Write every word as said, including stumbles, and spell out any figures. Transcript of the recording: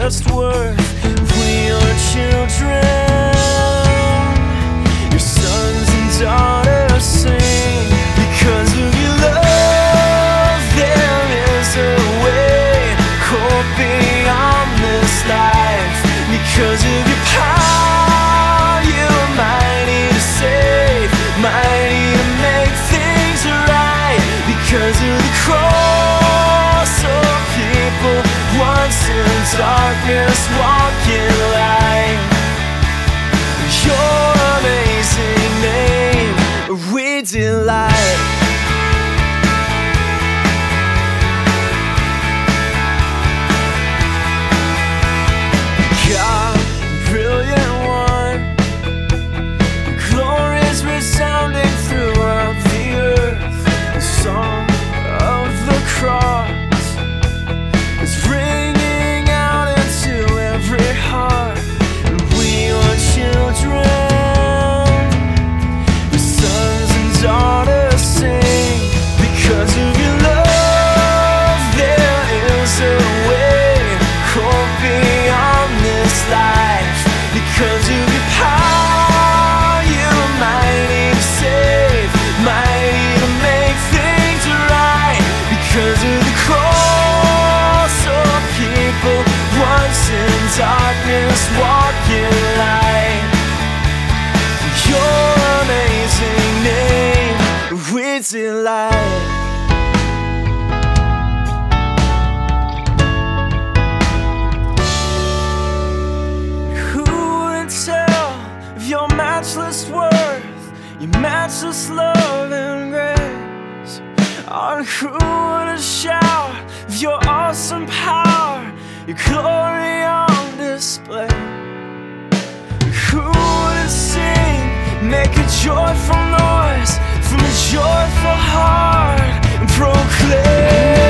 matchless worth. We are children, your sons and daughters sing. Because of your love, there is a way, hope beyond this life. Because of your power, you are mighty to save, mighty to make things right. Because of the cross, of people once in darkness walk in light. Your amazing name we delight. God, brilliant one, glory is resounding throughout the earth. The song of the cross is ringing out into every heart. We are children, the sons and daughters sing. Because of your love, there is a way, hope beyond this life. Because of your power, you are mighty to save, mighty to make things right. Because of the cross, of people once in darkness walk in light. Your amazing name we delight. Who would tell of your matchless worth, your matchless love and grace? On who would shout of your awesome power, your glory on display? Who would sing, make a joyful noise from a joyful heart, and proclaim